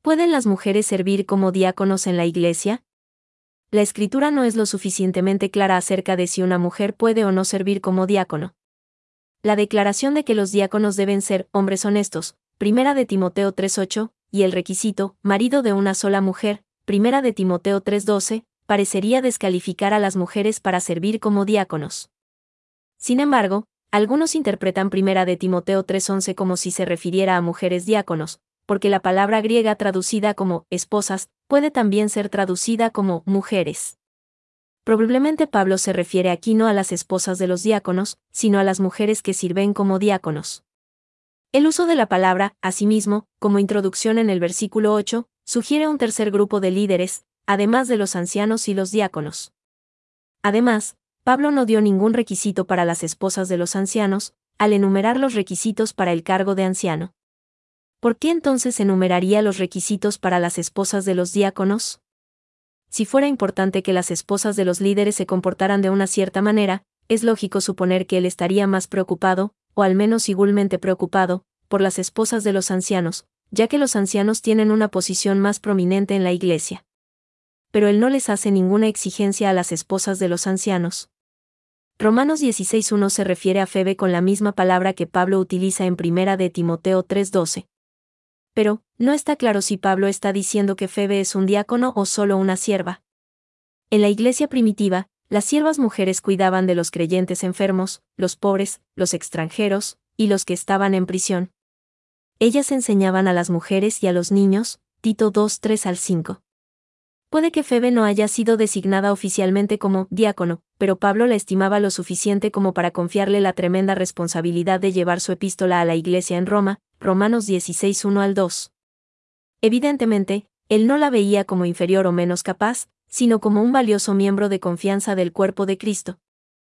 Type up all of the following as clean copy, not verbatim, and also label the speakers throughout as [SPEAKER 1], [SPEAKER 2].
[SPEAKER 1] ¿Pueden las mujeres servir como diáconos en la iglesia? La Escritura no es lo suficientemente clara acerca de si una mujer puede o no servir como diácono. La declaración de que los diáconos deben ser hombres honestos, 1 de Timoteo 3:8, y el requisito, marido de una sola mujer, 1 de Timoteo 3:12, parecería descalificar a las mujeres para servir como diáconos. Sin embargo, algunos interpretan 1 de Timoteo 3:11 como si se refiriera a mujeres diáconos, porque la palabra griega traducida como esposas puede también ser traducida como mujeres. Probablemente Pablo se refiere aquí no a las esposas de los diáconos, sino a las mujeres que sirven como diáconos. El uso de la palabra, asimismo, como introducción en el versículo 8, sugiere un tercer grupo de líderes, además de los ancianos y los diáconos. Además, Pablo no dio ningún requisito para las esposas de los ancianos, al enumerar los requisitos para el cargo de anciano. ¿Por qué entonces enumeraría los requisitos para las esposas de los diáconos? Si fuera importante que las esposas de los líderes se comportaran de una cierta manera, es lógico suponer que él estaría más preocupado, o al menos igualmente preocupado, por las esposas de los ancianos, ya que los ancianos tienen una posición más prominente en la iglesia. Pero él no les hace ninguna exigencia a las esposas de los ancianos. Romanos 16:1 se refiere a Febe con la misma palabra que Pablo utiliza en 1 de Timoteo 3:12. Pero, no está claro si Pablo está diciendo que Febe es un diácono o solo una sierva. En la iglesia primitiva, las siervas mujeres cuidaban de los creyentes enfermos, los pobres, los extranjeros, y los que estaban en prisión. Ellas enseñaban a las mujeres y a los niños, Tito 2:3-5. Puede que Febe no haya sido designada oficialmente como diácono, pero Pablo la estimaba lo suficiente como para confiarle la tremenda responsabilidad de llevar su epístola a la iglesia en Roma, Romanos 16:1-2. Evidentemente, él no la veía como inferior o menos capaz, sino como un valioso miembro de confianza del cuerpo de Cristo.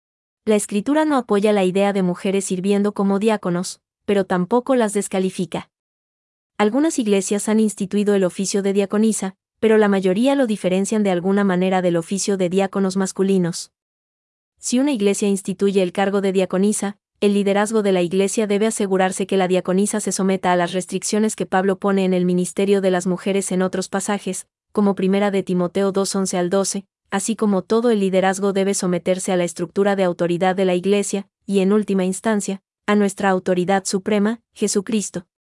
[SPEAKER 1] La Escritura no apoya la idea de mujeres sirviendo como diáconos, pero tampoco las descalifica. Algunas iglesias han instituido el oficio de diaconisa, pero la mayoría lo diferencian de alguna manera del oficio de diáconos masculinos. Si una iglesia instituye el cargo de diaconisa, el liderazgo de la iglesia debe asegurarse que la diaconisa se someta a las restricciones que Pablo pone en el ministerio de las mujeres en otros pasajes, como 1 de Timoteo 2:11-12, así como todo el liderazgo debe someterse a la estructura de autoridad de la iglesia, y en última instancia, a nuestra autoridad suprema, Jesucristo.